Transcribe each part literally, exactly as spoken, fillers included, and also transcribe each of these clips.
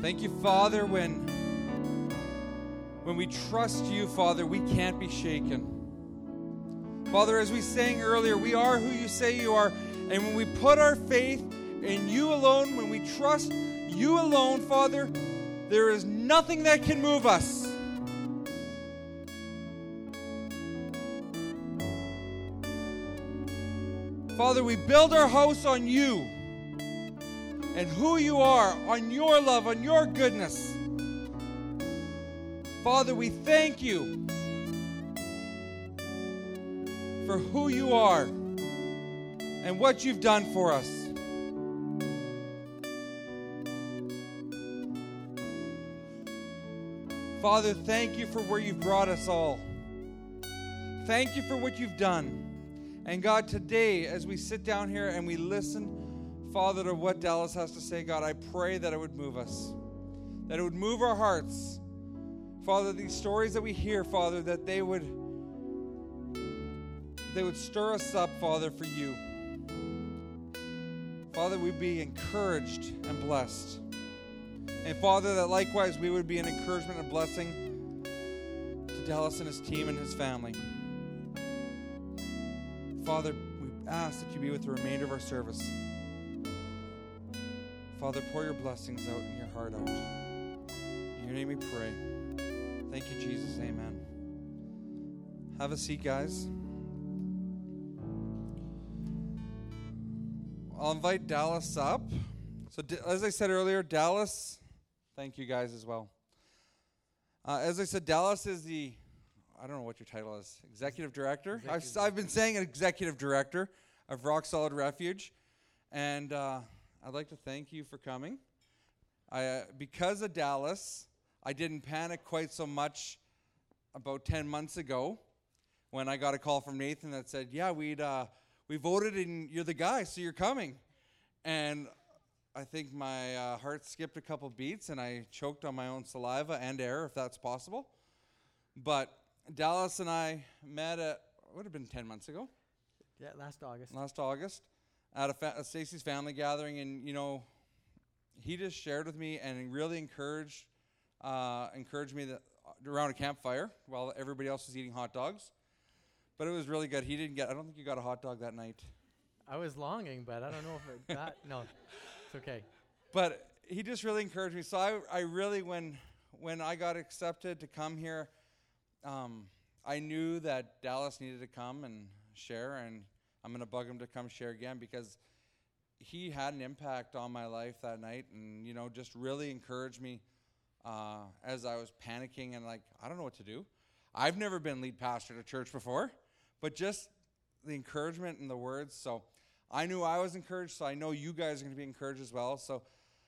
Thank you, Father, when, when we trust you, Father, we can't be shaken. Father, as we sang earlier, we are who you say you are. And when we put our faith in you alone, when we trust you alone, Father, there is nothing that can move us. Father, we build our house on you and who you are, on your love, on your goodness. Father, we thank you for who you are and what you've done for us. Father, thank you for where you've brought us all. Thank you for what you've done. And God, today, as we sit down here and we listen, Father, to what Dallas has to say, God, I pray that it would move us, that it would move our hearts. Father, these stories that we hear, Father, that they would, they would stir us up, Father, for you. Father, we'd be encouraged and blessed. And Father, that likewise we would be an encouragement and blessing to Dallas and his team and his family. Father, we ask that you be with the remainder of our service. Father, pour your blessings out and your heart out. In your name we pray. Thank you, Jesus. Amen. Have a seat, guys. I'll invite Dallas up. So, as I said earlier, Dallas, thank you guys as well. Uh, as I said, Dallas is the, I don't know what your title is, Executive Director? Executive I've, I've been saying Executive Director of Rock Solid Refuge. And uh, I'd like to thank you for coming. I, uh, because of Dallas, I didn't panic quite so much about ten months ago when I got a call from Nathan that said, yeah, we'd uh, we voted and you're the guy, so you're coming. And I think my uh, heart skipped a couple beats and I choked on my own saliva and air, if that's possible. But Dallas and I met at, what would have been ten months ago? Yeah, last August. Last August at a, fa- a Stacy's family gathering. And, you know, he just shared with me and really encouraged, uh, encouraged me that, around a campfire while everybody else was eating hot dogs. But it was really good. He didn't get, I don't think you got a hot dog that night. I was longing, but I don't know if it got, no, it's okay. But he just really encouraged me. So I, I really, when when I got accepted to come here, um, I knew that Dallas needed to come and share, and I'm going to bug him to come share again because he had an impact on my life that night and, you know, just really encouraged me uh, as I was panicking and like, I don't know what to do. I've never been lead pastor at a church before, but just the encouragement and the words. So I knew I was encouraged, so I know you guys are going to be encouraged as well. So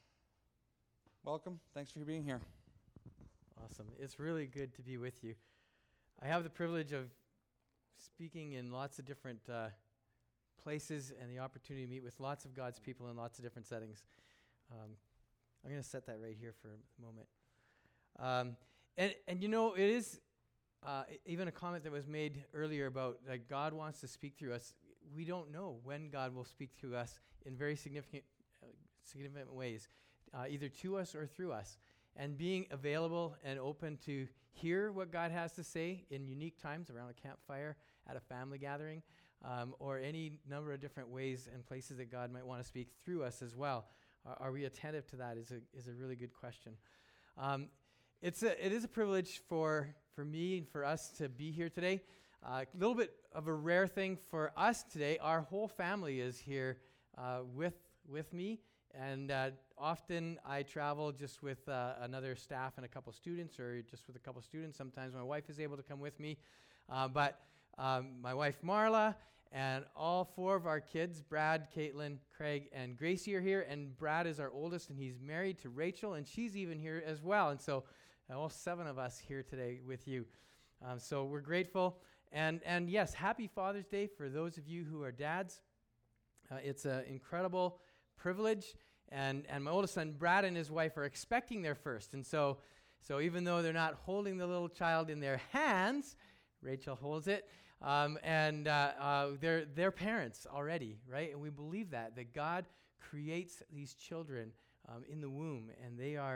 welcome. Thanks for being here. Awesome. It's really good to be with you. I have the privilege of speaking in lots of different uh, places and the opportunity to meet with lots of God's people in lots of different settings. Um, I'm going to set that right here for a moment. Um, and, and you know, it is uh, even a comment that was made earlier about that God wants to speak through us. We don't know when God will speak through us in very significant, uh, significant ways, uh, either to us or through us. And being available and open to hear what God has to say in unique times around a campfire, at a family gathering, um, or any number of different ways and places that God might want to speak through us as well. Uh, are we attentive to that is a is a really good question. Um, it's a, it is a privilege for, for me and for us to be here today. A uh, little bit of a rare thing for us today. Our whole family is here uh, with with me. And uh, often I travel just with uh, another staff and a couple students, or just with a couple students. Sometimes my wife is able to come with me. Uh, but um, my wife Marla and all four of our kids, Brad, Caitlin, Craig, and Gracie are here. And Brad is our oldest, and he's married to Rachel, and she's even here as well. And so uh, all seven of us here today with you. Um, so we're grateful. And, and yes, happy Father's Day for those of you who are dads. Uh, it's an incredible privilege, and and my oldest son Brad and his wife are expecting their first, and so so even though they're not holding the little child in their hands, Rachel holds it, um, and uh, uh, they're they're parents already, right? And we believe that that God creates these children um, in the womb, and they are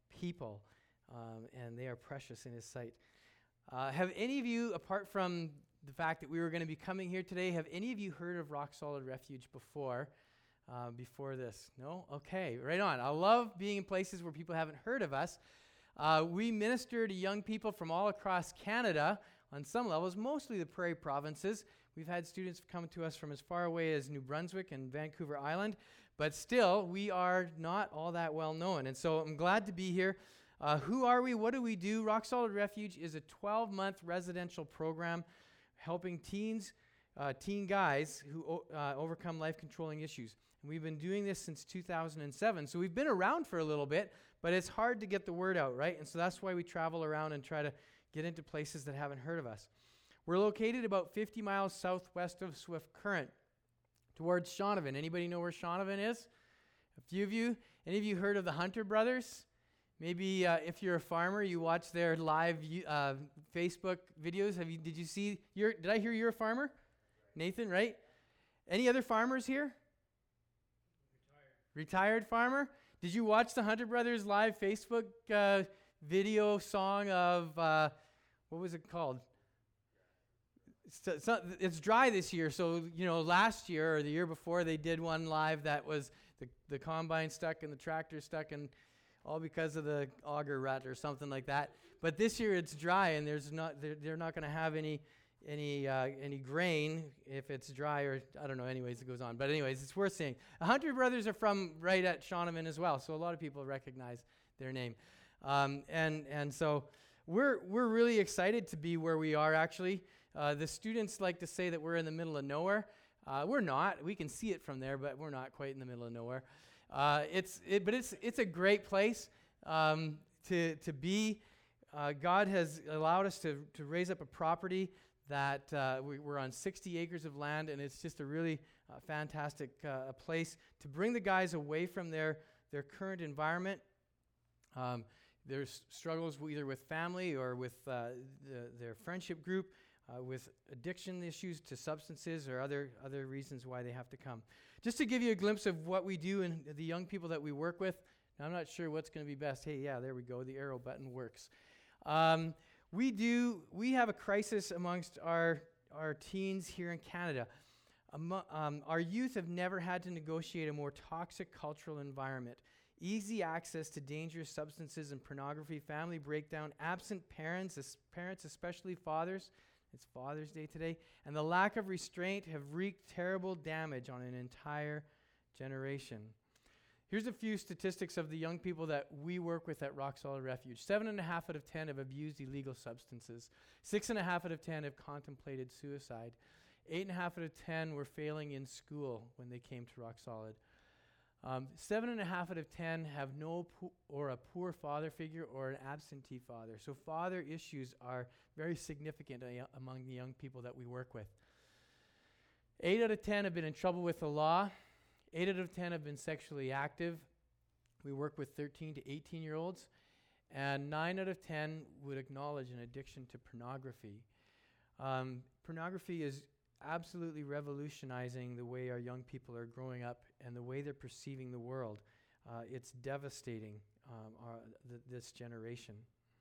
people, um, and they are precious in His sight. Uh, have any of you, apart from the fact that we were going to be coming here today, have any of you heard of Rock Solid Refuge before? Uh, before this? No? Okay, right on. I love being in places where people haven't heard of us. Uh, we minister to young people from all across Canada on some levels, mostly the Prairie provinces. We've had students come to us from as far away as New Brunswick and Vancouver Island, but still, we are not all that well known. And so I'm glad to be here. Uh, who are we? What do we do? Rock Solid Refuge is a twelve-month residential program helping teens, uh, teen guys who o- uh, overcome life-controlling issues. And we've been doing this since two thousand seven. So we've been around for a little bit, but it's hard to get the word out, right? And so that's why we travel around and try to get into places that haven't heard of us. We're located about fifty miles southwest of Swift Current, towards Shaunavon. Anybody know where Shaunavon is? A few of you. Any of you heard of the Hunter Brothers? Maybe uh, if you're a farmer, you watch their live uh, Facebook videos. Have you? Did you see? You're, did I hear you're a farmer? Nathan, right? Any other farmers here? Retired. Retired farmer? Did you watch the Hunter Brothers live Facebook uh, video song of, uh, what was it called? It's, it's, not, it's dry this year, so, you know, last year or the year before they did one live that was the, the combine stuck and the tractor stuck and all because of the auger rut or something like that. But this year it's dry, and there's not they're, they're not going to have any any uh, any grain if it's dry, or I don't know. Anyways, it goes on. But anyways, it's worth saying. The Hunter Brothers are from right at Shaunavon as well, so a lot of people recognize their name. Um, and and so we're we're really excited to be where we are. Actually, uh, the students like to say that we're in the middle of nowhere. Uh, we're not. We can see it from there, but we're not quite in the middle of nowhere. Uh, it's it, but it's it's a great place um, to to be. Uh, God has allowed us to to raise up a property that uh, we, we're on sixty acres of land, and it's just a really uh, fantastic uh, place to bring the guys away from their their current environment. Um, there's struggles either with family or with uh, the, their friendship group, uh, with addiction issues to substances or other other reasons why they have to come. Just to give you a glimpse of what we do and the young people that we work with, now I'm not sure what's going to be best. Hey, yeah, there we go. The arrow button works. Um, we do. We have a crisis amongst our our teens here in Canada. Amo- um, our youth have never had to negotiate a more toxic cultural environment. Easy access to dangerous substances and pornography, family breakdown, absent parents, es- parents, especially fathers. It's Father's Day today. And the lack of restraint have wreaked terrible damage on an entire generation. Here's a few statistics of the young people that we work with at Rock Solid Refuge. Seven and a half out of ten have abused illegal substances. Six and a half out of ten have contemplated suicide. Eight and a half out of ten were failing in school when they came to Rock Solid. Um, seven and a half out of ten have no po- or a poor father figure or an absentee father. So father issues are very significant uh, among the young people that we work with. Eight out of ten have been in trouble with the law. Eight out of ten have been sexually active. We work with thirteen to eighteen year olds. And nine out of ten would acknowledge an addiction to pornography. Um, pornography is absolutely revolutionizing the way our young people are growing up and the way they're perceiving the world. Uh, it's devastating um, our, th- this generation.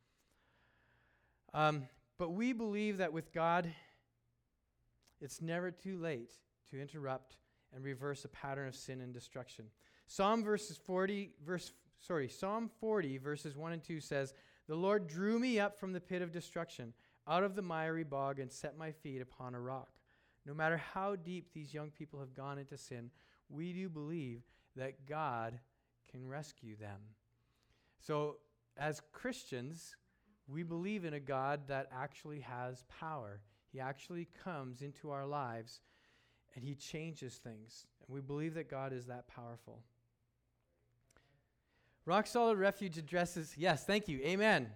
Um, but we believe that with God, it's never too late to interrupt and reverse a pattern of sin and destruction. Psalm verses forty, verse sorry, Psalm forty verses one and two says, "The Lord drew me up from the pit of destruction, out of the miry bog, and set my feet upon a rock." No matter how deep these young people have gone into sin, we do believe that God can rescue them. So, as Christians, we believe in a God that actually has power. He actually comes into our lives and He changes things. And we believe that God is that powerful. Rock Solid Refuge addresses, yes, thank you, amen.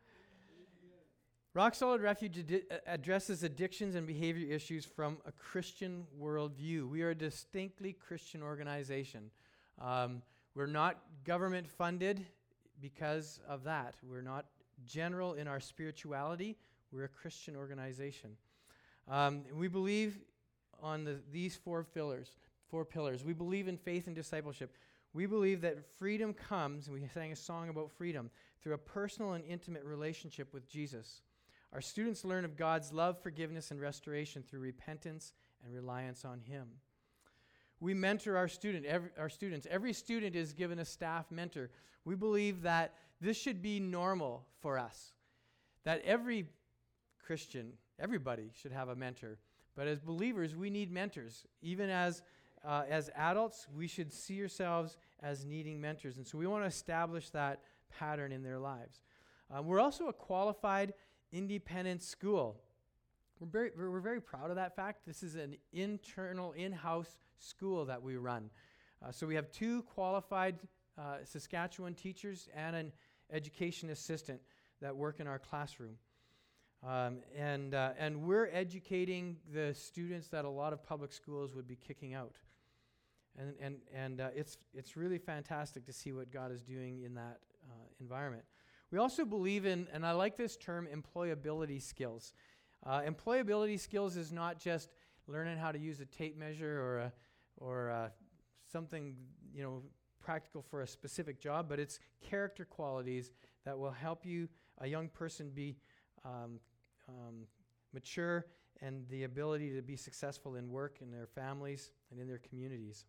Rock Solid Refuge ad- addresses addictions and behavior issues from a Christian worldview. We are a distinctly Christian organization. Um, we're not government funded because of that. We're not general in our spirituality. We're a Christian organization. Um, we believe on the, these four pillars. Four pillars. We believe in faith and discipleship. We believe that freedom comes, and we sang a song about freedom, through a personal and intimate relationship with Jesus. Our students learn of God's love, forgiveness, and restoration through repentance and reliance on Him. We mentor our student, every, our students. Every student is given a staff mentor. We believe that this should be normal for us, that every Christian, everybody should have a mentor. But as believers, we need mentors. Even as uh, as adults, we should see ourselves as needing mentors. And so we want to establish that pattern in their lives. Uh, we're also a qualified independent school. We're very, we're, we're very proud of that fact. This is an internal, in-house school that we run. Uh, so we have two qualified uh, Saskatchewan teachers and an education assistant that work in our classroom. Um, and uh, and we're educating the students that a lot of public schools would be kicking out. And and and uh, it's it's really fantastic to see what God is doing in that uh, environment. We also believe in, and I like this term, employability skills. Uh, employability skills is not just learning how to use a tape measure or a, or uh, something, you know, practical for a specific job, but it's character qualities that will help you, a young person, be um, um, mature and the ability to be successful in work, in their families, and in their communities.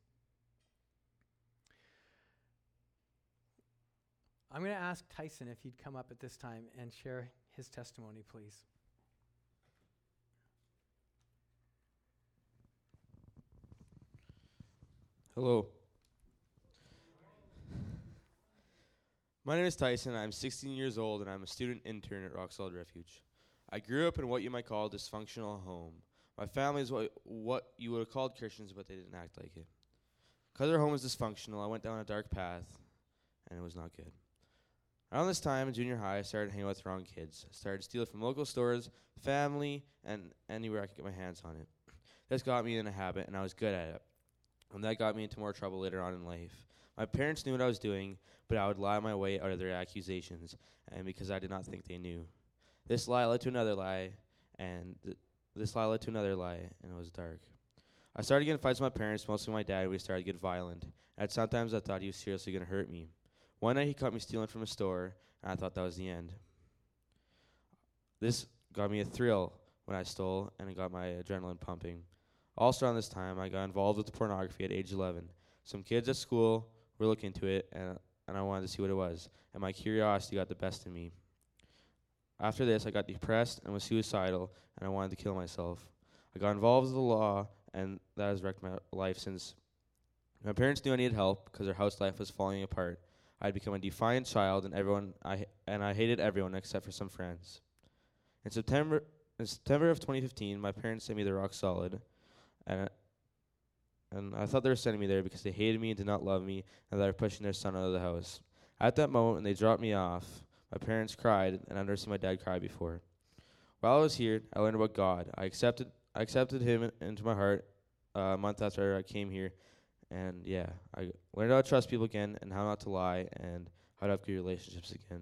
I'm going to ask Tyson if he'd come up at this time and share his testimony, please. Hello. My name is Tyson. I'm sixteen years old, and I'm a student intern at Rock Solid Refuge. I grew up in what you might call a dysfunctional home. My family is what, what you would have called Christians, but they didn't act like it. Because our home was dysfunctional, I went down a dark path, and it was not good. Around this time in junior high, I started hanging with the wrong kids. I started stealing from local stores, family, and anywhere I could get my hands on it. This got me in a habit, and I was good at it. And that got me into more trouble later on in life. My parents knew what I was doing, but I would lie my way out of their accusations, and because I did not think they knew. This lie led to another lie, and th- this lie led to another lie, and it was dark. I started getting fights with my parents, mostly my dad. We started to get violent, and sometimes I thought he was seriously going to hurt me. One night he caught me stealing from a store, and I thought that was the end. This got me a thrill when I stole, and it got my adrenaline pumping. Also around this time, I got involved with pornography at age eleven. Some kids at school were looking into it, and, and I wanted to see what it was, and my curiosity got the best of me. After this, I got depressed and was suicidal, and I wanted to kill myself. I got involved with the law, and that has wrecked my life since. My parents knew I needed help because their house life was falling apart. I had become a defiant child, and everyone I and I hated everyone except for some friends. In September, in September of twenty fifteen, my parents sent me to Rock Solid, and and I thought they were sending me there because they hated me and did not love me, and they were pushing their son out of the house. At that moment, when they dropped me off, my parents cried, and I'd never seen my dad cry before. While I was here, I learned about God. I accepted I accepted Him into my heart uh, a month after I came here. And yeah, I learned how to trust people again and how not to lie and how to have good relationships again.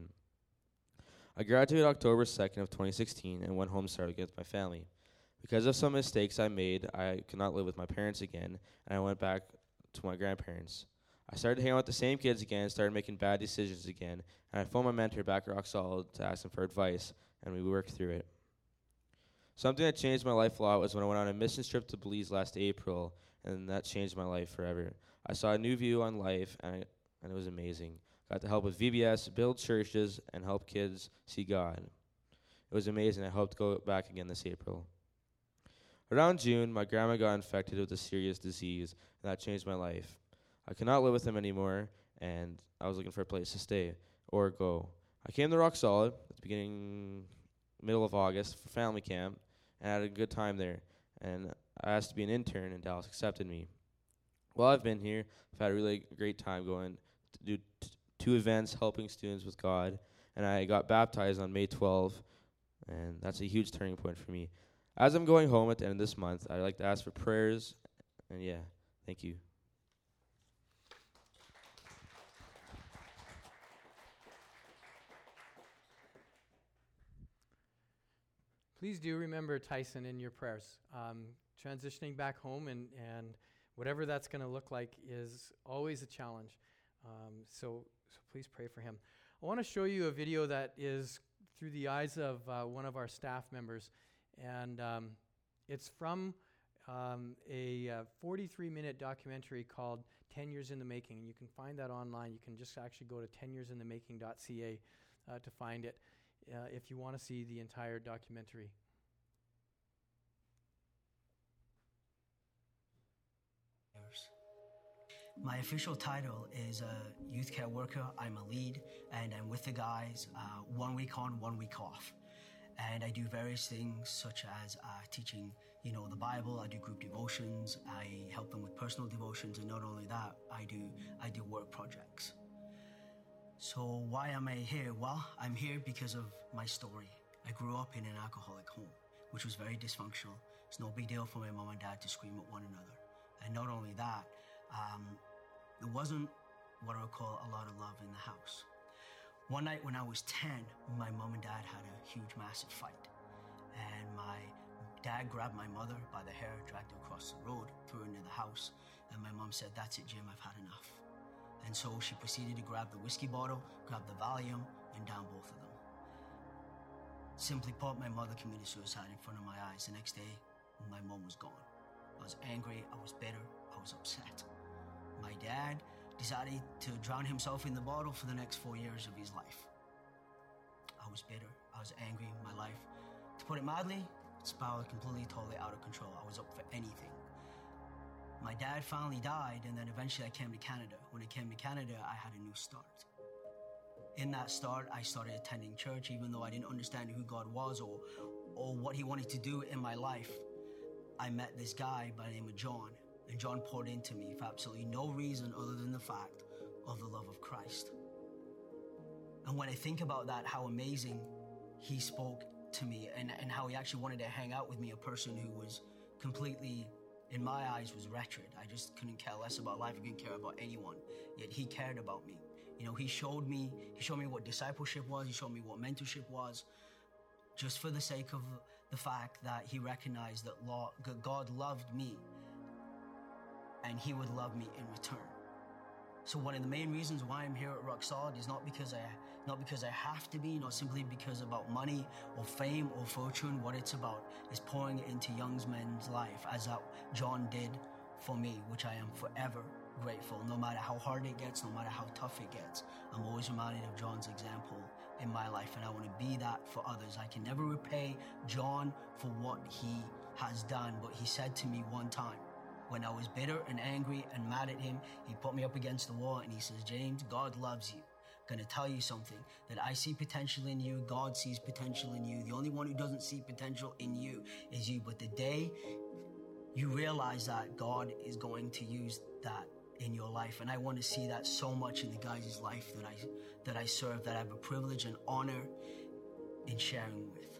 I graduated October second of twenty sixteen and went home to start again with my family. Because of some mistakes I made, I could not live with my parents again, and I went back to my grandparents. I started hanging out with the same kids again, started making bad decisions again, and I phoned my mentor back at Rock Solid to ask him for advice, and we worked through it. Something that changed my life a lot was when I went on a mission trip to Belize last April, and that changed my life forever. I saw a new view on life, and, I, and it was amazing. Got to help with V B S, build churches, and help kids see God. It was amazing. I hope to go back again this April. Around June, my grandma got infected with a serious disease, and that changed my life. I could not live with him anymore, and I was looking for a place to stay or go. I came to Rock Solid at the beginning, middle of August for family camp, and I had a good time there. And I asked to be an intern, and Dallas accepted me. While I've been here, I've had a really great time going to do t- two events, helping students with God, and I got baptized on May twelfth, and that's a huge turning point for me. As I'm going home at the end of this month, I'd like to ask for prayers, and yeah, thank you. Please do remember Tyson in your prayers. Um, transitioning back home and, and whatever that's going to look like is always a challenge. Um, so, so please pray for him. I want to show you a video that is through the eyes of uh, one of our staff members, and um, it's from um, a uh, forty-three minute documentary called ten years in the Making, and you can find that online. You can just actually go to ten years in the making dot c a uh, to find it uh, if you want to see the entire documentary. My official title is a youth care worker. I'm a lead, and I'm with the guys uh, one week on, one week off. And I do various things such as uh, teaching, you know, the Bible. I do group devotions. I help them with personal devotions, and not only that, I do I do work projects. So why am I here? Well, I'm here because of my story. I grew up in an alcoholic home, which was very dysfunctional. It's no big deal for my mom and dad to scream at one another. And not only that, um, there wasn't what I would call a lot of love in the house. One night when I was ten, my mom and dad had a huge, massive fight. And my dad grabbed my mother by the hair, dragged her across the road, threw her into the house. And my mom said, "That's it, Jim, I've had enough." And so she proceeded to grab the whiskey bottle, grab the Valium, and down both of them. Simply put, my mother committed suicide in front of my eyes. The next day, my mom was gone. I was angry, I was bitter, I was upset. My dad decided to drown himself in the bottle for the next four years of his life. I was bitter, I was angry, my life, to put it mildly, spiraled completely, totally out of control. I was up for anything. My dad finally died, and then eventually I came to Canada. When I came to Canada, I had a new start. In that start, I started attending church, even though I didn't understand who God was or, or what he wanted to do in my life. I met this guy by the name of John, and John poured into me for absolutely no reason other than the fact of the love of Christ. And when I think about that, how amazing he spoke to me, and, and how he actually wanted to hang out with me, a person who was completely, in my eyes, was wretched. I just couldn't care less about life. I couldn't care about anyone, yet he cared about me. You know, he showed me, he showed me what discipleship was, he showed me what mentorship was, just for the sake of the fact that he recognized that God loved me and he would love me in return. So one of the main reasons why I'm here at Rock Solid is not because I not because I have to be, not simply because about money or fame or fortune. What it's about is pouring into young men's life, as that John did for me, which I am forever grateful. No matter how hard it gets, no matter how tough it gets, I'm always reminded of John's example in my life, and I want to be that for others. I can never repay John for what he has done, but he said to me one time, when I was bitter and angry and mad at him, he put me up against the wall and he says, "James, God loves you. I'm going to tell you something, that I see potential in you. God sees potential in you. The only one who doesn't see potential in you is you. But the day you realize that, God is going to use that in your life." And I want to see that so much in the guys' life that I that I serve, that I have a privilege and honor in sharing with.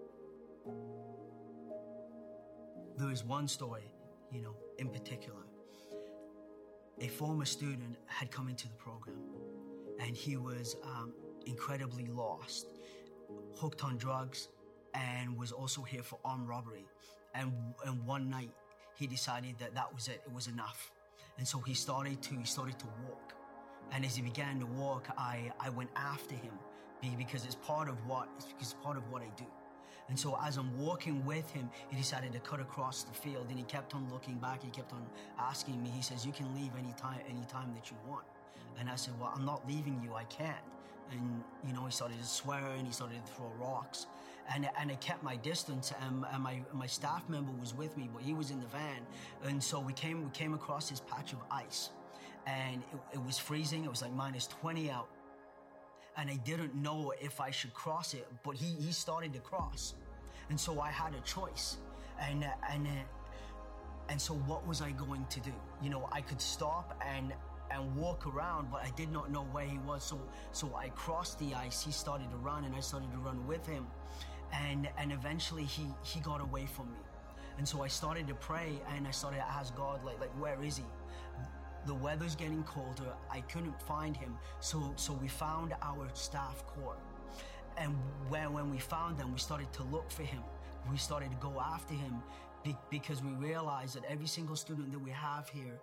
There is one story, you know, in particular. A former student had come into the program, and he was um, incredibly lost, hooked on drugs, and was also here for armed robbery. And, and one night, he decided that that was it, it was enough. And so he started to, he started to walk. And as he began to walk, I, I went after him because it's part of what, it's part of what I do. And so as I'm walking with him, he decided to cut across the field, and he kept on looking back. He kept on asking me, he says, "You can leave anytime, anytime that you want." And I said, "Well, I'm not leaving you, I can't." And, you know, he started to swear, and he started to throw rocks. And, and I kept my distance, and, and my, my staff member was with me, but he was in the van. And so we came, we came across this patch of ice, and it, it was freezing. It was like minus twenty out. And I didn't know if I should cross it, but he, he started to cross. And so I had a choice. And, uh, and, uh, and so what was I going to do? You know, I could stop and, and walk around, but I did not know where he was. So, so I crossed the ice. He started to run, and I started to run with him. And, and eventually he, he got away from me. And so I started to pray, and I started to ask God, like, like, where is he? The weather's getting colder. I couldn't find him. So, so we found our staff corps. And when, when we found them, we started to look for him. We started to go after him be, because we realized that every single student that we have here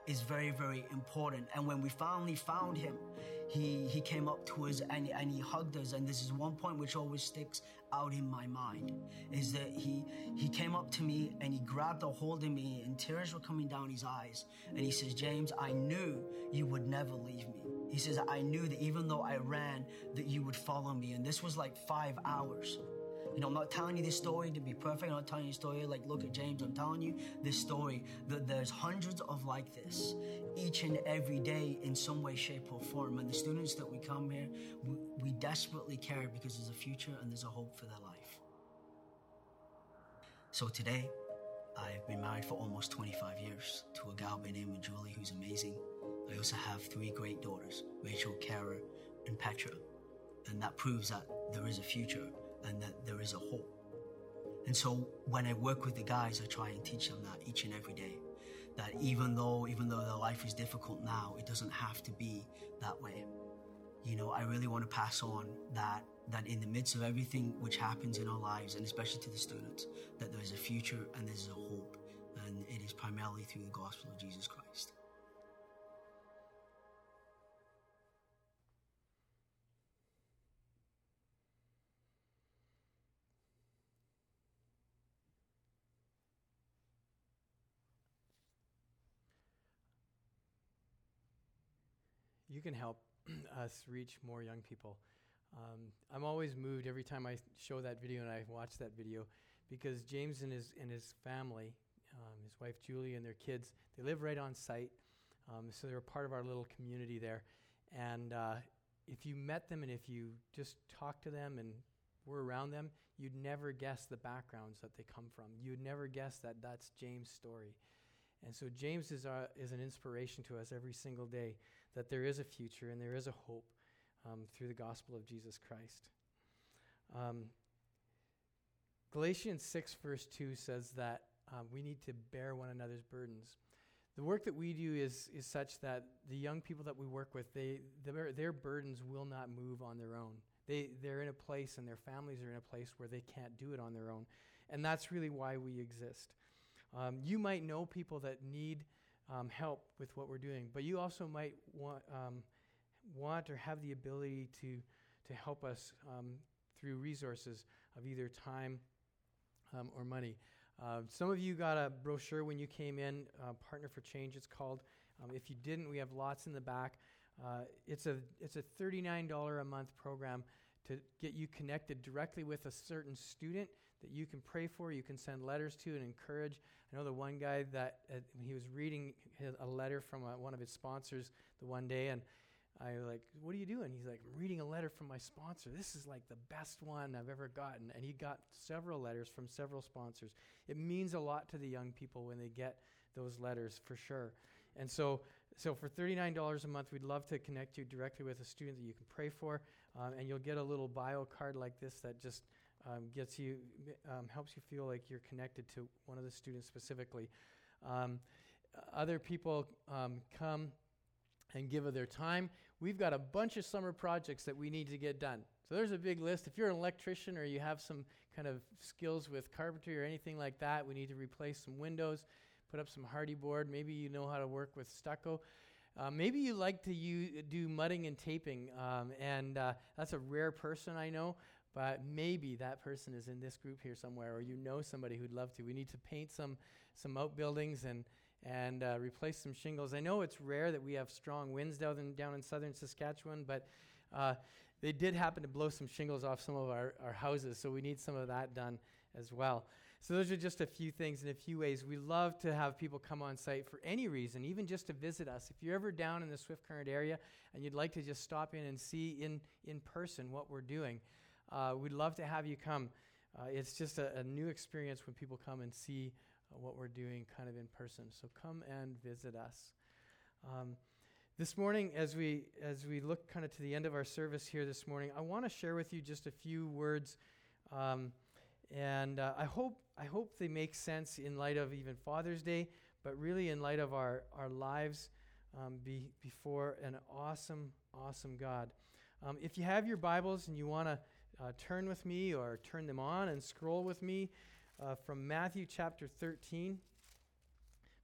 is very, very important. And when we finally found him, he he came up to us and, and he hugged us. And this is one point which always sticks out in my mind, is that he he came up to me and he grabbed a hold of me and tears were coming down his eyes. And he says, James, I knew you would never leave me. He says, I knew that even though I ran, that you would follow me. And this was like five hours. You know, I'm not telling you this story to be perfect. I'm not telling you a story like, look at James. I'm telling you this story that there's hundreds of like this each and every day in some way, shape, or form. And the students that we come here, we, we desperately care because there's a future and there's a hope for their life. So today, I've been married for almost twenty-five years to a gal by the name of Julie, who's amazing. I also have three great daughters, Rachel, Kara, and Petra. And that proves that there is a future and that there is a hope. And so when I work with the guys, I try and teach them that each and every day. That even though, even though their life is difficult now, it doesn't have to be that way. You know, I really want to pass on that, that in the midst of everything which happens in our lives, and especially to the students, that there's a future and there's a hope. And it is primarily through the gospel of Jesus Christ. You can help us reach more young people. Um, I'm always moved every time I show that video and I watch that video, because James and his and his family, um, his wife Julie and their kids, they live right on site, um, so they're a part of our little community there. And uh, if you met them and if you just talk to them and were around them, you'd never guess the backgrounds that they come from. You'd never guess that that's James' story. And so James is, uh, is an inspiration to us every single day, that there is a future and there is a hope um, through the gospel of Jesus Christ. Um, Galatians six verse two says that um, we need to bear one another's burdens. The work that we do is is such that the young people that we work with, they their, their burdens will not move on their own. They, they're in a place and their families are in a place where they can't do it on their own. And that's really why we exist. Um, you might know people that need um, help with what we're doing, but you also might want um, want or have the ability to to help us um, through resources of either time um, or money. Uh, some of you got a brochure when you came in, uh, Partner for Change it's called. Um, if you didn't, we have lots in the back. Uh, it's a it's a thirty-nine dollars a month program to get you connected directly with a certain student that you can pray for, you can send letters to and encourage. I know the one guy that uh, he was reading his, a letter from uh, one of his sponsors the one day, and I was like, what are you doing? He's like, I'm reading a letter from my sponsor. This is like the best one I've ever gotten. And he got several letters from several sponsors. It means a lot to the young people when they get those letters, for sure. And so so for thirty-nine dollars a month, we'd love to connect you directly with a student that you can pray for. Um, and you'll get a little bio card like this that just um, gets you, um, helps you feel like you're connected to one of the students specifically. Um, other people um, come and give of their time. We've got a bunch of summer projects that we need to get done. So there's a big list. If you're an electrician or you have some kind of skills with carpentry or anything like that, we need to replace some windows, put up some hardy board. Maybe you know how to work with stucco. Uh, maybe you like to u- do mudding and taping, um, and uh, that's a rare person I know, but maybe that person is in this group here somewhere, or you know somebody who'd love to. We need to paint some some outbuildings and and uh, replace some shingles. I know it's rare that we have strong winds down in, down in southern Saskatchewan, but uh, they did happen to blow some shingles off some of our, our houses, so we need some of that done as well. So those are just a few things in a few ways. We love to have people come on site for any reason, even just to visit us. If you're ever down in the Swift Current area and you'd like to just stop in and see in, in person what we're doing, uh, we'd love to have you come. Uh, it's just a, a new experience when people come and see uh, what we're doing kind of in person. So come and visit us. Um, this morning, as we as we look kind of to the end of our service here this morning, I want to share with you just a few words. Um, And uh, I hope I hope they make sense in light of even Father's Day, but really in light of our, our lives um, be, before an awesome, awesome God. Um, if you have your Bibles and you want to uh, turn with me or turn them on and scroll with me uh, from Matthew chapter thirteen.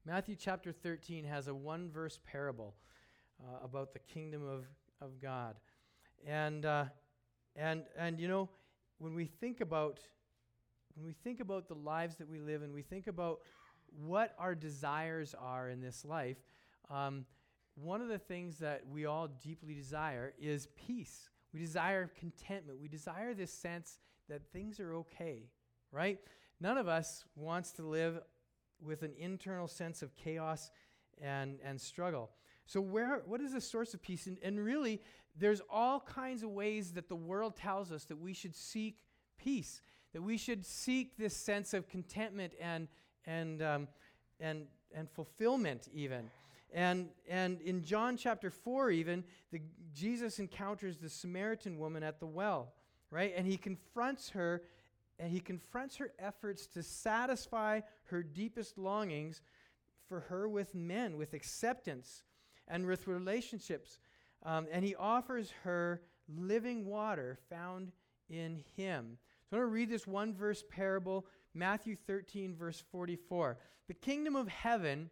Matthew chapter thirteen has a one-verse parable uh, about the kingdom of, of God. And, uh, and, and you know, when we think about when we think about the lives that we live and we think about what our desires are in this life, um, one of the things that we all deeply desire is peace. We desire contentment. We desire this sense that things are okay, right? None of us wants to live with an internal sense of chaos and, and struggle. So where, what is the source of peace? And, and really, there's all kinds of ways that the world tells us that we should seek peace, that we should seek this sense of contentment and and um, and and fulfillment even. And and in John chapter four even, the, Jesus encounters the Samaritan woman at the well, right? And he confronts her, and he confronts her efforts to satisfy her deepest longings for her with men, with acceptance, and with relationships. Um, and he offers her living water found in him. So I'm going to read this one verse parable, Matthew thirteen, verse forty-four. The kingdom of heaven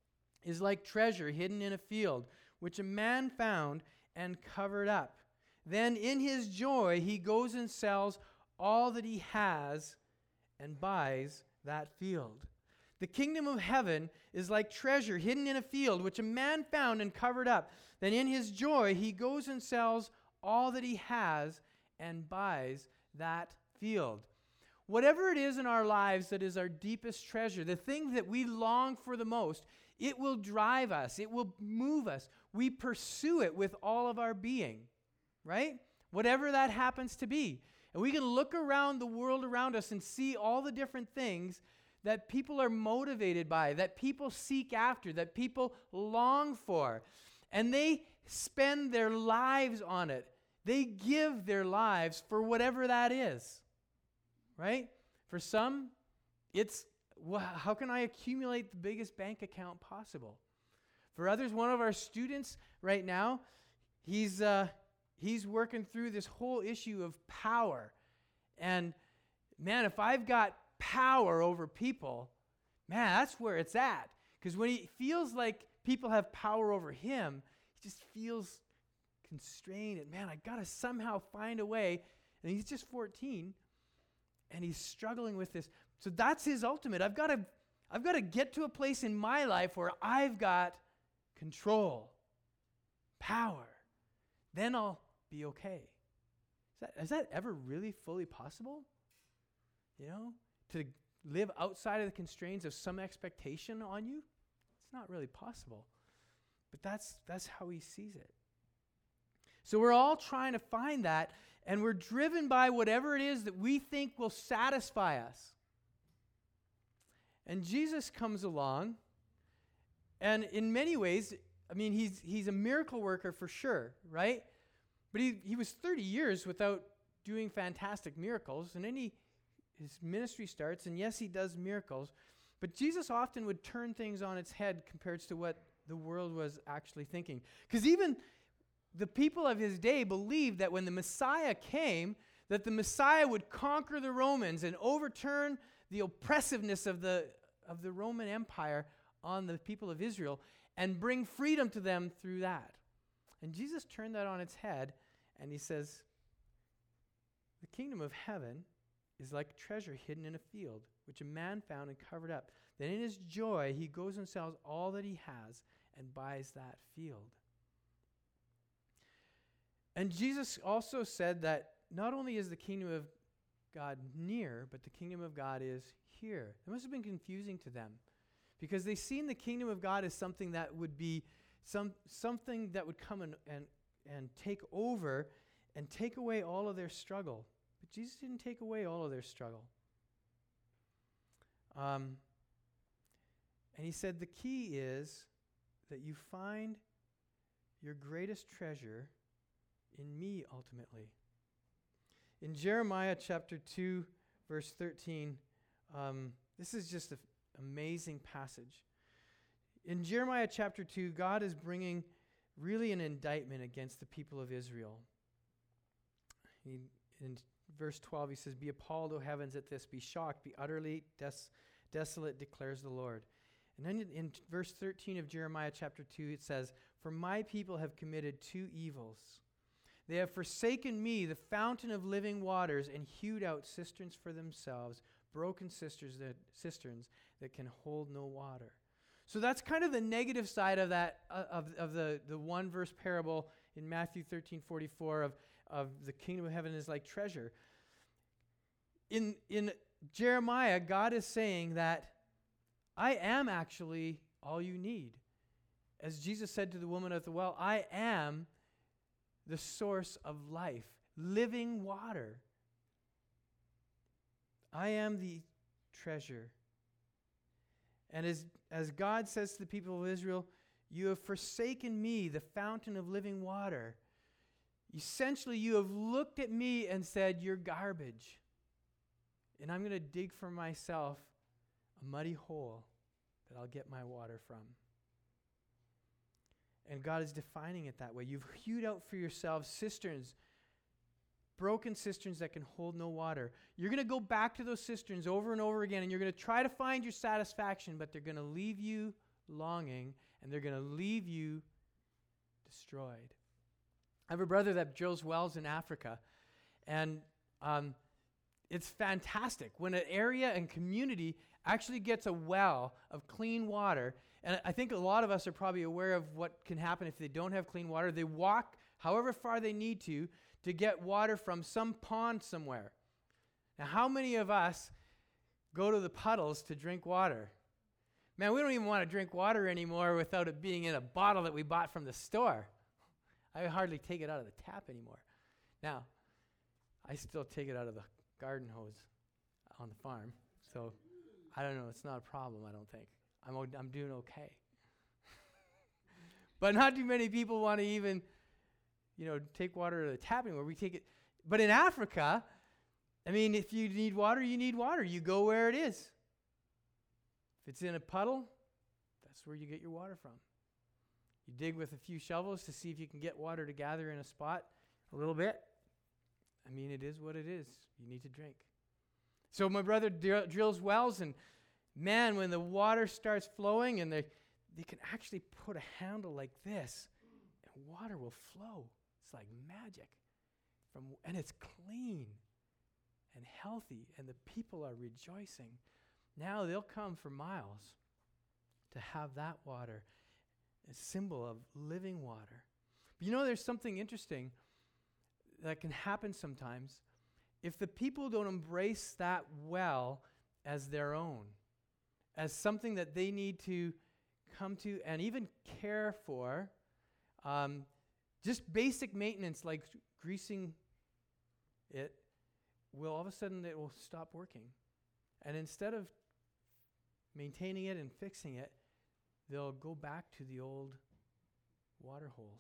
is like treasure hidden in a field, which a man found and covered up. Then in his joy he goes and sells all that he has and buys that field. The kingdom of heaven is like treasure hidden in a field, which a man found and covered up. Then in his joy he goes and sells all that he has and buys that field. Whatever it is in our lives that is our deepest treasure, the thing that we long for the most, it will drive us. It will move us. We pursue it with all of our being, right? Whatever that happens to be. And we can look around the world around us and see all the different things that people are motivated by, that people seek after, that people long for. And they spend their lives on it. They give their lives for whatever that is. Right? For some, it's, well, how can I accumulate the biggest bank account possible? For others, one of our students right now, he's uh, he's working through this whole issue of power. And man, if I've got power over people, man, that's where it's at. Because when he feels like people have power over him, he just feels constrained. And man, I got to somehow find a way. And he's just fourteen. And he's struggling with this. So that's his ultimate. I've got to, I've got to get to a place in my life where I've got control, power. Then I'll be okay. Is that, is that ever really fully possible? You know, to live outside of the constraints of some expectation on you? It's not really possible. But that's that's how he sees it. So we're all trying to find that, and we're driven by whatever it is that we think will satisfy us. And Jesus comes along, and in many ways, I mean, he's he's a miracle worker for sure, right? But he, he was thirty years without doing fantastic miracles, and then he, his ministry starts, and yes, he does miracles, but Jesus often would turn things on its head compared to what the world was actually thinking. Because even the people of his day believed that when the Messiah came, that the Messiah would conquer the Romans and overturn the oppressiveness of the, of the Roman Empire on the people of Israel and bring freedom to them through that. And Jesus turned that on its head, and he says, the kingdom of heaven is like treasure hidden in a field, which a man found and covered up. Then in his joy, he goes and sells all that he has and buys that field. And Jesus also said that not only is the kingdom of God near, but the kingdom of God is here. It must have been confusing to them because they seen the kingdom of God as something that would be some something that would come and, and, and take over and take away all of their struggle. But Jesus didn't take away all of their struggle. Um, and he said the key is that you find your greatest treasure in me ultimately. In Jeremiah chapter two, verse thirteen, um, this is just an amazing passage. In Jeremiah chapter two, God is bringing really an indictment against the people of Israel. He, in verse twelve, he says, "Be appalled, O heavens, at this. Be shocked, be utterly des- desolate, declares the Lord. And then in, in t- verse thirteen of Jeremiah chapter two, it says, "For my people have committed two evils. They have forsaken me, the fountain of living waters, and hewed out cisterns for themselves, broken cisterns that, cisterns that can hold no water." So that's kind of the negative side of that, uh, of, of the, the one verse parable in Matthew thirteen forty-four of, of the kingdom of heaven is like treasure. In, in Jeremiah, God is saying that I am actually all you need. As Jesus said to the woman at the well, I am the source of life, living water. I am the treasure. And as, as God says to the people of Israel, you have forsaken me, the fountain of living water. Essentially, you have looked at me and said, you're garbage. And I'm going to dig for myself a muddy hole that I'll get my water from. And God is defining it that way. You've hewed out for yourselves cisterns, broken cisterns that can hold no water. You're going to go back to those cisterns over and over again, and you're going to try to find your satisfaction, but they're going to leave you longing, and they're going to leave you destroyed. I have a brother that drills wells in Africa, and um, it's fantastic when an area and community actually gets a well of clean water. And I think a lot of us are probably aware of what can happen if they don't have clean water. They walk however far they need to to get water from some pond somewhere. Now, how many of us go to the puddles to drink water? Man, we don't even want to drink water anymore without it being in a bottle that we bought from the store. I hardly take it out of the tap anymore. Now, I still take it out of the garden hose on the farm. So, I don't know. It's not a problem, I don't think. I'm, o- I'm doing okay. But not too many people want to even, you know, take water out of the tap anymore. We take it. But in Africa, I mean, if you need water, you need water. You go where it is. If it's in a puddle, that's where you get your water from. You dig with a few shovels to see if you can get water to gather in a spot a little bit. I mean, it is what it is. You need to drink. So my brother dr- drills wells, and man, when the water starts flowing, and they they can actually put a handle like this, and water will flow. It's like magic. From and it's clean and healthy, and the people are rejoicing. Now they'll come for miles to have that water, a symbol of living water. But you know, there's something interesting that can happen sometimes if the people don't embrace that well as their own, as something that they need to come to and even care for. Um, just basic maintenance like greasing it, will all of a sudden it will stop working. And instead of maintaining it and fixing it, they'll go back to the old water holes.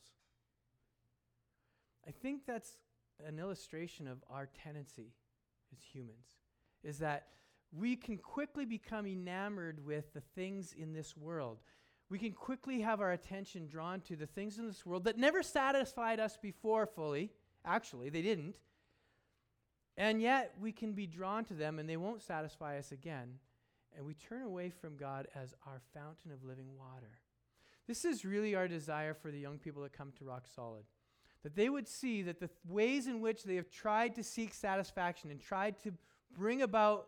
I think that's an illustration of our tendency as humans, is that we can quickly become enamored with the things in this world. We can quickly have our attention drawn to the things in this world that never satisfied us before fully. Actually, they didn't. And yet, we can be drawn to them, and they won't satisfy us again. And we turn away from God as our fountain of living water. This is really our desire for the young people that come to Rock Solid. That they would see that the th- ways in which they have tried to seek satisfaction and tried to bring about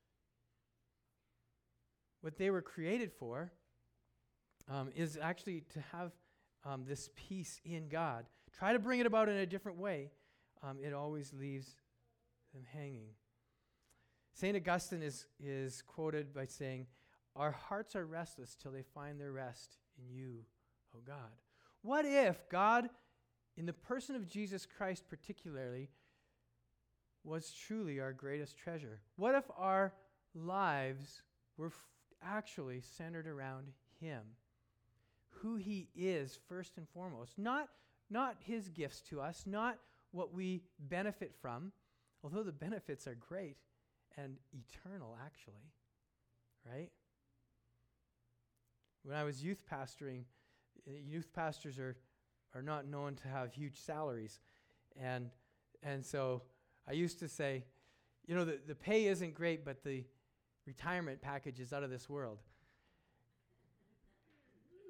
what they were created for um, is actually to have um, this peace in God. Try to bring it about in a different way. Um, it always leaves them hanging. Saint Augustine is, is quoted by saying, "Our hearts are restless till they find their rest in you, O God." What if God, in the person of Jesus Christ particularly, was truly our greatest treasure? What if our lives were f- actually centered around Him, who He is first and foremost? Not, not His gifts to us, not what we benefit from, although the benefits are great and eternal, actually, right? When I was youth pastoring, uh, youth pastors are are not known to have huge salaries. And and so I used to say, you know, the, the pay isn't great, but the retirement package is out of this world.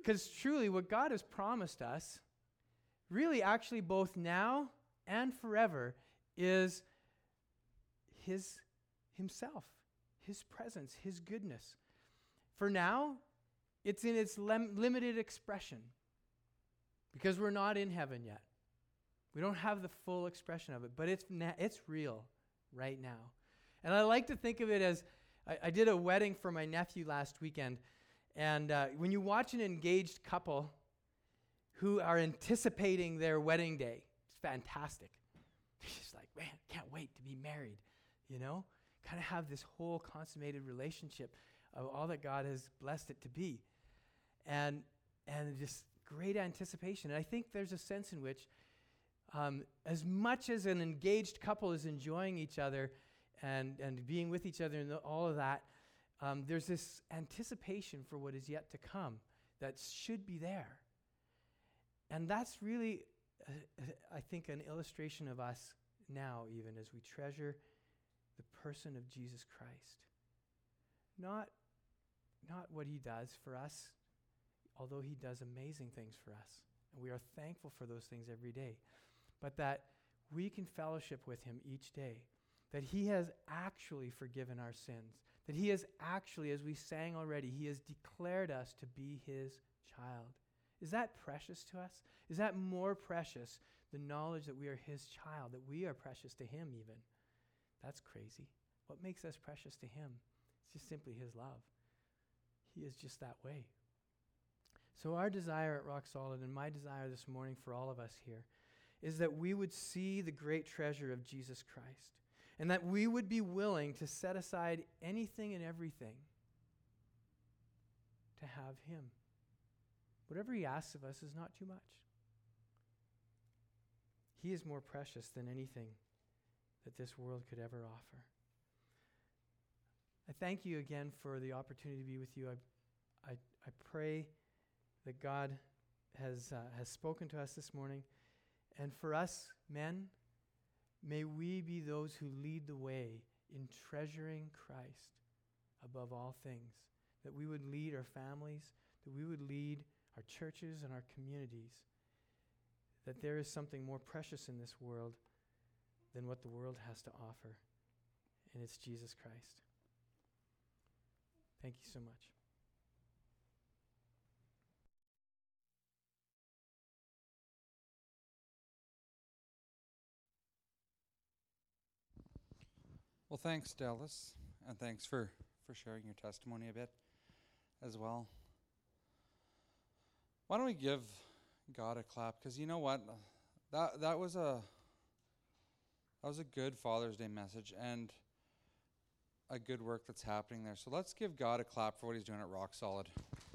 Because truly, what God has promised us, really actually both now and forever, is his himself, his presence, his goodness. For now, it's in its lim- limited expression because we're not in heaven yet. We don't have the full expression of it, but it's na- it's real right now. And I like to think of it as, I, I did a wedding for my nephew last weekend, and uh, when you watch an engaged couple who are anticipating their wedding day, it's fantastic. It's just like, man, can't wait to be married, you know? Kind of have this whole consummated relationship of all that God has blessed it to be. And and just great anticipation. And I think there's a sense in which um, as much as an engaged couple is enjoying each other and, and being with each other and the, all of that, um, there's this anticipation for what is yet to come that should be there. And that's really, uh, I think, an illustration of us now, even as we treasure the person of Jesus Christ. Not, not what he does for us, although he does amazing things for us. And we are thankful for those things every day. But that we can fellowship with him each day. That he has actually forgiven our sins. That he has actually, as we sang already, he has declared us to be his child. Is that precious to us? Is that more precious, the knowledge that we are his child, that we are precious to him even? That's crazy. What makes us precious to him? It's just simply his love. He is just that way. So our desire at Rock Solid, and my desire this morning for all of us here, is that we would see the great treasure of Jesus Christ, and that we would be willing to set aside anything and everything to have him. Whatever he asks of us is not too much. He is more precious than anything that this world could ever offer. I thank you again for the opportunity to be with you. I, I, I pray that God has, uh, has spoken to us this morning. And for us, men, may we be those who lead the way in treasuring Christ above all things. That we would lead our families, that we would lead our churches and our communities. That there is something more precious in this world than what the world has to offer. And it's Jesus Christ. Thank you so much. Well, thanks, Dallas, and thanks for, for sharing your testimony a bit as well. Why don't we give God a clap? Because you know what, that that was a that was a good Father's Day message and a good work that's happening there. So let's give God a clap for what he's doing at Rock Solid.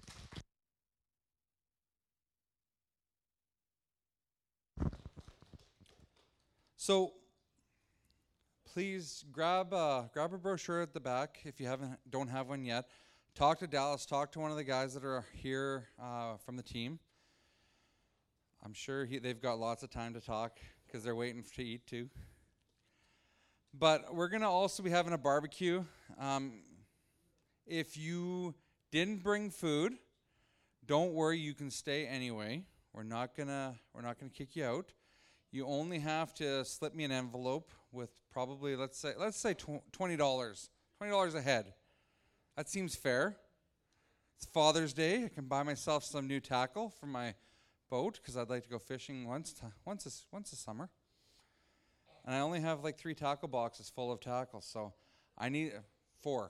So please grab a, grab a brochure at the back if you haven't don't have one yet. Talk to Dallas. Talk to one of the guys that are here uh, from the team. I'm sure he, they've got lots of time to talk because they're waiting to eat too. But we're going to also be having a barbecue. Um, if you didn't bring food, don't worry, you can stay anyway. We're not gonna we're not gonna kick you out. You only have to slip me an envelope with probably let's say let's say twenty dollars. twenty dollars a head. That seems fair. It's Father's Day. I can buy myself some new tackle for my boat because I'd like to go fishing once to, once a, once a summer. And I only have like three tackle boxes full of tackle, so I need uh, four.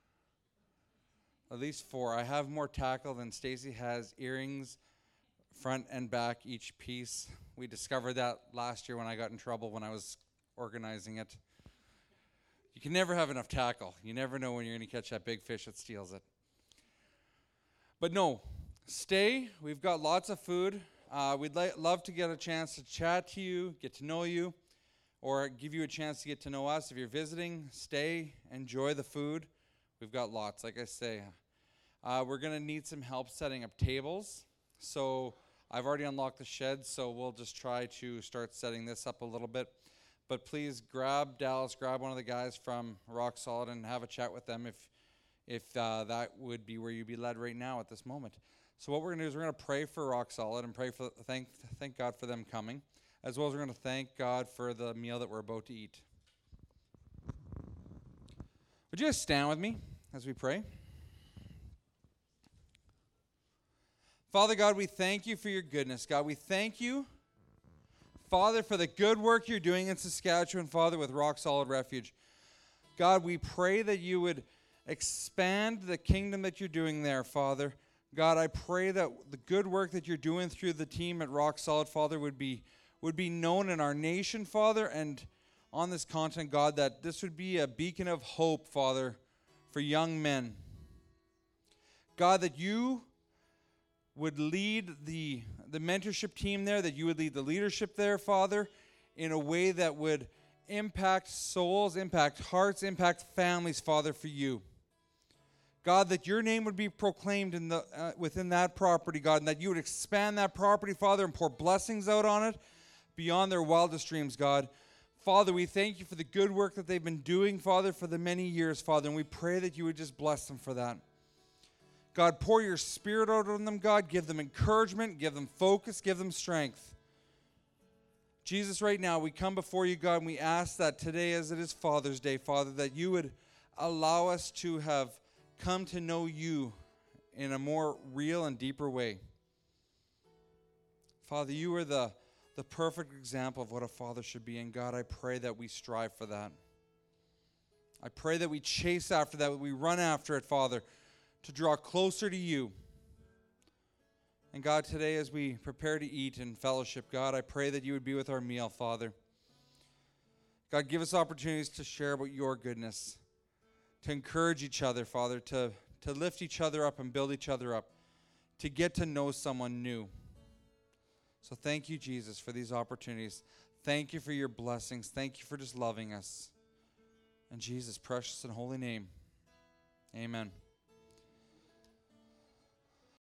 At least four. I have more tackle than Stacy has earrings, front and back each piece. We discovered that last year when I got in trouble when I was organizing it. You can never have enough tackle. You never know when you're going to catch that big fish that steals it. But no, stay. We've got lots of food. Uh, we'd li- love to get a chance to chat to you, get to know you, or give you a chance to get to know us. If you're visiting, stay, enjoy the food. We've got lots, like I say. Uh, we're going to need some help setting up tables. So I've already unlocked the shed, so we'll just try to start setting this up a little bit. But please grab Dallas, grab one of the guys from Rock Solid and have a chat with them if if uh, that would be where you'd be led right now at this moment. So what we're going to do is we're going to pray for Rock Solid and pray for thank thank God for them coming, as well as we're going to thank God for the meal that we're about to eat. Would you guys stand with me as we pray? Father God, we thank you for your goodness. God, we thank you, Father, for the good work you're doing in Saskatchewan, Father, with Rock Solid Refuge. God, we pray that you would expand the kingdom that you're doing there, Father. God, I pray that the good work that you're doing through the team at Rock Solid, Father, would be would be known in our nation, Father, and on this continent, God, that this would be a beacon of hope, Father, for young men. God, that you would lead the, the mentorship team there, that you would lead the leadership there, Father, in a way that would impact souls, impact hearts, impact families, Father, for you. God, that your name would be proclaimed in the uh, within that property, God, and that you would expand that property, Father, and pour blessings out on it beyond their wildest dreams, God. Father, we thank you for the good work that they've been doing, Father, for the many years, Father, and we pray that you would just bless them for that. God, pour your Spirit out on them, God. Give them encouragement, give them focus, give them strength. Jesus, right now, we come before you, God, and we ask that today, as it is Father's Day, Father, that you would allow us to have come to know you in a more real and deeper way. Father, you are the the perfect example of what a father should be. And God, I pray that we strive for that. I pray that we chase after that, we run after it, Father, to draw closer to you. And God, today as we prepare to eat in fellowship, God, I pray that you would be with our meal, Father. God, give us opportunities to share about your goodness, to encourage each other, Father, to, to lift each other up and build each other up, to get to know someone new. So thank you, Jesus, for these opportunities. Thank you for your blessings. Thank you for just loving us. In Jesus' precious and holy name, amen.